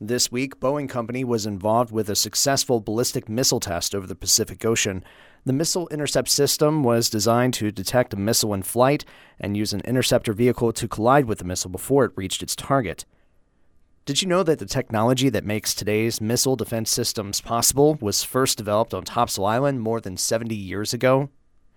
This week, Boeing Company was involved with a successful ballistic missile test over the Pacific Ocean. The missile intercept system was designed to detect a missile in flight and use an interceptor vehicle to collide with the missile before it reached its target. Did you know that the technology that makes today's missile defense systems possible was first developed on Topsail Island more than 70 years ago?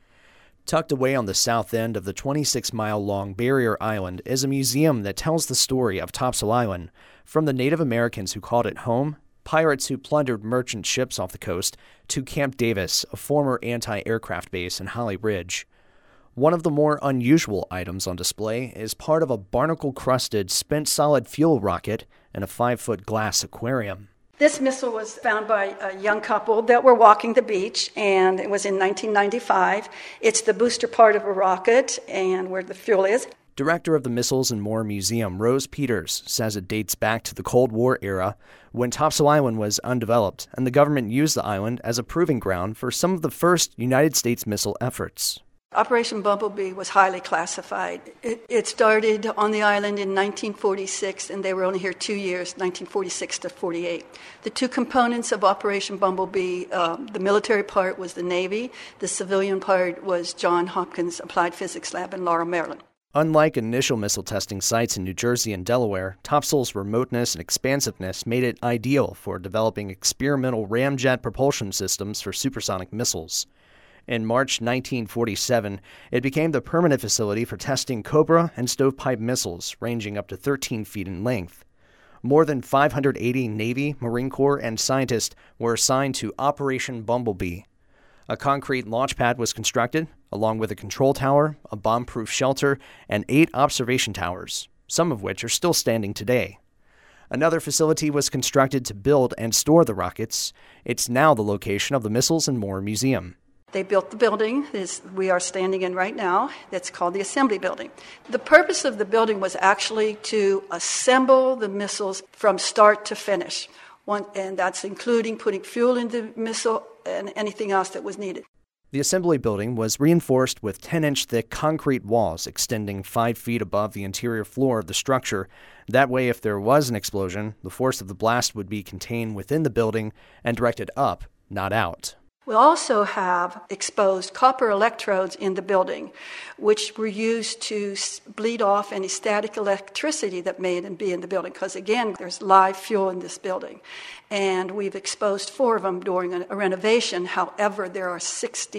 Tucked away on the south end of the 26-mile-long barrier island is a museum that tells the story of Topsail Island, from the Native Americans who called it home, pirates who plundered merchant ships off the coast, to Camp Davis, a former anti-aircraft base in Holly Ridge. One of the more unusual items on display is part of a barnacle-crusted spent solid fuel rocket in a 5-foot glass aquarium. This missile was found by a young couple that were walking the beach, and it was in 1995. It's the booster part of a rocket and where the fuel is. Director of the Missiles and More Museum, Rose Peters, says it dates back to the Cold War era when Topsail Island was undeveloped, and the government used the island as a proving ground for some of the first United States missile efforts. Operation Bumblebee was highly classified. It started on the island in 1946, and they were only here 2 years, 1946 to 48. The two components of Operation Bumblebee, the military part was the Navy, the civilian part was Johns Hopkins Applied Physics Lab in Laurel, Maryland. Unlike initial missile testing sites in New Jersey and Delaware, Topsail's remoteness and expansiveness made it ideal for developing experimental ramjet propulsion systems for supersonic missiles. In March 1947, it became the permanent facility for testing Cobra and stovepipe missiles ranging up to 13 feet in length. More than 580 Navy, Marine Corps, and scientists were assigned to Operation Bumblebee. A concrete launch pad was constructed, along with a control tower, a bomb-proof shelter, and 8 observation towers, some of which are still standing today. Another facility was constructed to build and store the rockets. It's now the location of the Missiles and More Museum. They built the building we are standing in right now. That's called the Assembly Building. The purpose of the building was actually to assemble the missiles from start to finish, and that's including putting fuel in the missile and anything else that was needed. The Assembly Building was reinforced with 10-inch thick concrete walls extending 5 feet above the interior floor of the structure. That way, if there was an explosion, the force of the blast would be contained within the building and directed up, not out. We also have exposed copper electrodes in the building, which were used to bleed off any static electricity that may be in the building, because again, there's live fuel in this building. And we've exposed 4 of them during a renovation. However, there are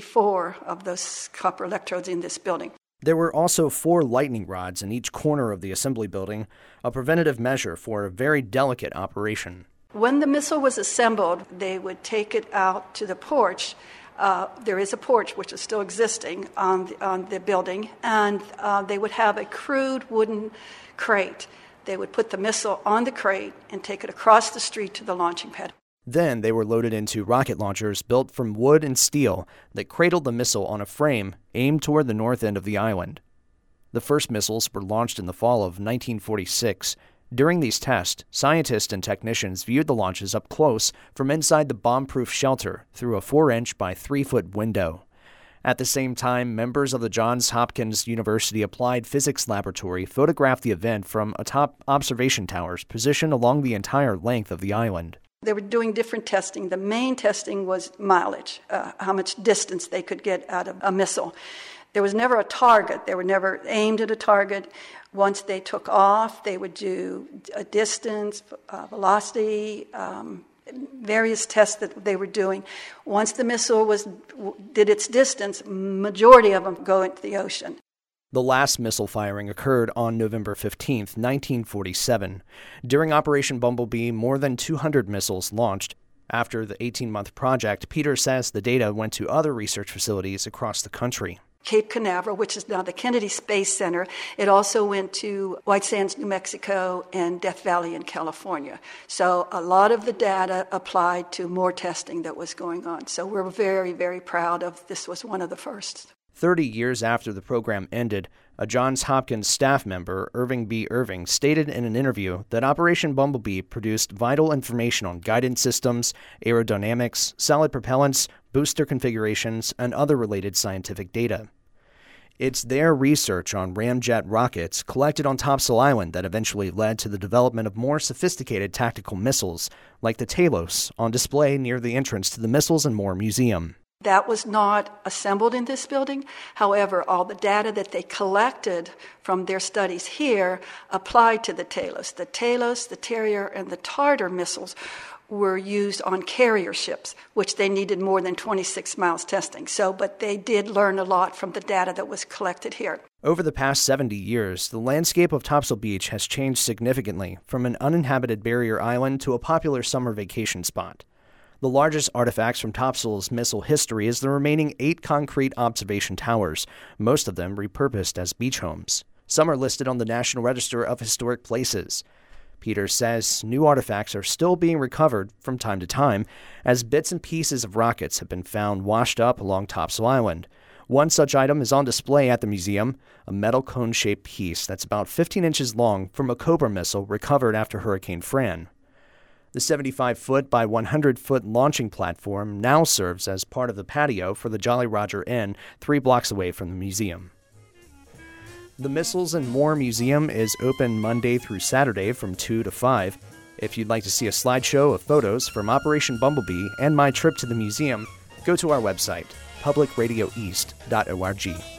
64 of those copper electrodes in this building. There were also 4 lightning rods in each corner of the assembly building, a preventative measure for a very delicate operation. When the missile was assembled, they would take it out to the porch. There is a porch which is still existing on the building, and they would have a crude wooden crate. They would put the missile on the crate and take it across the street to the launching pad. Then they were loaded into rocket launchers built from wood and steel that cradled the missile on a frame aimed toward the north end of the island. The first missiles were launched in the fall of 1946. During these tests, scientists and technicians viewed the launches up close from inside the bomb-proof shelter through a 4-inch by 3-foot window. At the same time, members of the Johns Hopkins University Applied Physics Laboratory photographed the event from atop observation towers positioned along the entire length of the island. They were doing different testing. The main testing was mileage, how much distance they could get out of a missile. There was never a target. They were never aimed at a target. Once they took off, they would do a distance, velocity, various tests that they were doing. Once the missile did its distance, majority of them go into the ocean. The last missile firing occurred on November 15, 1947. During Operation Bumblebee, more than 200 missiles launched. After the 18-month project, Peter says the data went to other research facilities across the country. Cape Canaveral, which is now the Kennedy Space Center. It also went to White Sands, New Mexico, and Death Valley in California. So a lot of the data applied to more testing that was going on. So we're very, very proud of this. Was one of the first. 30 years after the program ended, a Johns Hopkins staff member, Irving B. Irving, stated in an interview that Operation Bumblebee produced vital information on guidance systems, aerodynamics, solid propellants, booster configurations, and other related scientific data. It's their research on ramjet rockets collected on Topsail Island that eventually led to the development of more sophisticated tactical missiles, like the Talos, on display near the entrance to the Missiles and More Museum. That was not assembled in this building. However, all the data that they collected from their studies here applied to the Talos. The Talos, the Terrier, and the Tartar missiles were used on carrier ships, which they needed more than 26 miles testing. But they did learn a lot from the data that was collected here. Over the past 70 years, the landscape of Topsail Beach has changed significantly, from an uninhabited barrier island to a popular summer vacation spot. The largest artifacts from Topsail's missile history is the remaining 8 concrete observation towers, most of them repurposed as beach homes. Some are listed on the National Register of Historic Places. Peters says new artifacts are still being recovered from time to time, as bits and pieces of rockets have been found washed up along Topsail Island. One such item is on display at the museum, a metal cone-shaped piece that's about 15 inches long from a Cobra missile recovered after Hurricane Fran. The 75-foot by 100-foot launching platform now serves as part of the patio for the Jolly Roger Inn 3 blocks away from the museum. The Missiles and More Museum is open Monday through Saturday from 2 to 5. If you'd like to see a slideshow of photos from Operation Bumblebee and my trip to the museum, go to our website, publicradioeast.org.